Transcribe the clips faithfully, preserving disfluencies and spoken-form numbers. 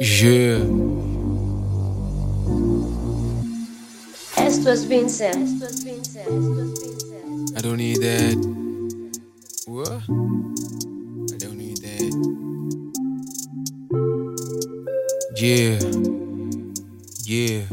Yeah. Esto es Vincent. I don't need that. What? I don't need that. Yeah. Yeah.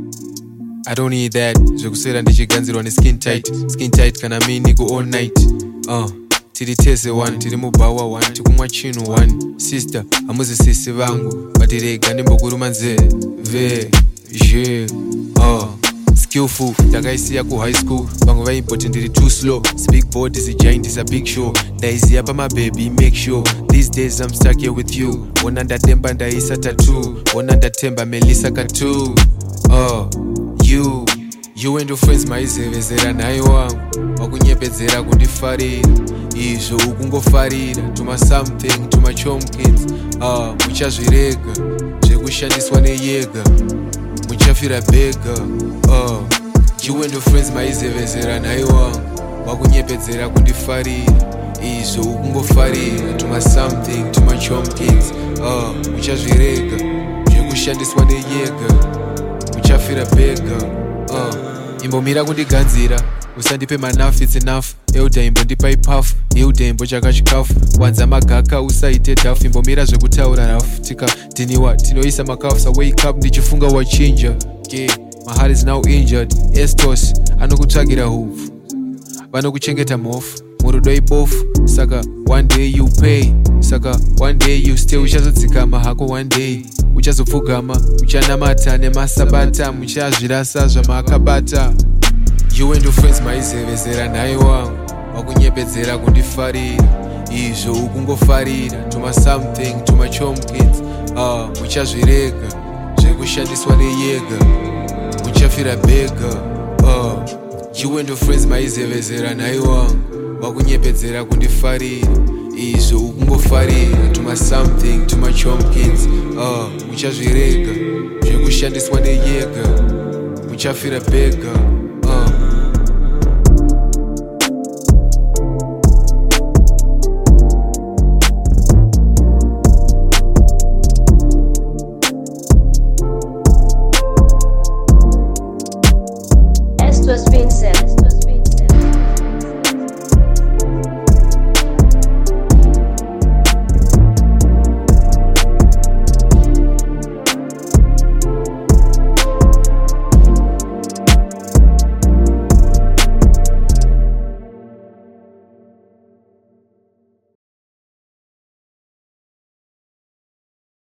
I don't need that. Zokusera ndichiganzirwa ne skin tight. Skin tight kana mini go all night. Uh. Tiri tese one, tiri mubawa one, tikumwa chinu one. Sister, amuzi sisi vangu. Batirega ndimboguruma nze. Ve. Je. Uh. Skillful, takaisiya ku high school. Vangu va important ndiri too slow. Speak board is a giant, is a big show. Ndaisiya pa my baby, make sure. These days I'm stuck here with you. Ona ndatemba ndaisa tattoo. Ona ndatemba melisa katu. Uh. You. You and your friends maizevezera naye wangu. Wakunyepedzera kundifarira. Izvo ukungofarira. Tuma something, tuma chomkins. Ah, muchazvirega. Zvekushandiswa neyega. Muchafira bega. Ah, you and your friends maizevezera naye wangu. Wakunyepedzera kundifarira. Izvo ukungofarira. Tuma something, tuma chomkins. Ah, muchazvirega. Zvekushandiswa neyega. Muchafira bega. Uh, imbomira kundiganzira usandipe manafu it's enough euda imbondipa ipafu euda imbo chaka chikafu wanza magaka usaite dhafu imbomira zvekutaura rafu tika tiniwa tinoisa makafu sa wake up ndichifunga wachinja yeah, my heart is now injured estos anokutsvagira hupfu vanokuchengeta mofu murudo ibofu saka one day you pay saka one day you stay uchazodzikama hako one day uchazopfugama uchanamata nemasabata muchazvirasa zvamakabata you and your friends maizevezera naye wangu wakunyepedzera kundifarira izvo ukungofarira tuma something tuma chomkins ah, muchazvirega zvekushandiswa neyega muchafira bega ah, you and your friends maizevezera naye wangu wakunyepedzera kundifarira izvo ukungofarira tuma something tuma chomkins uh, muchazvirega zvekushandiswa neyega muchafira bega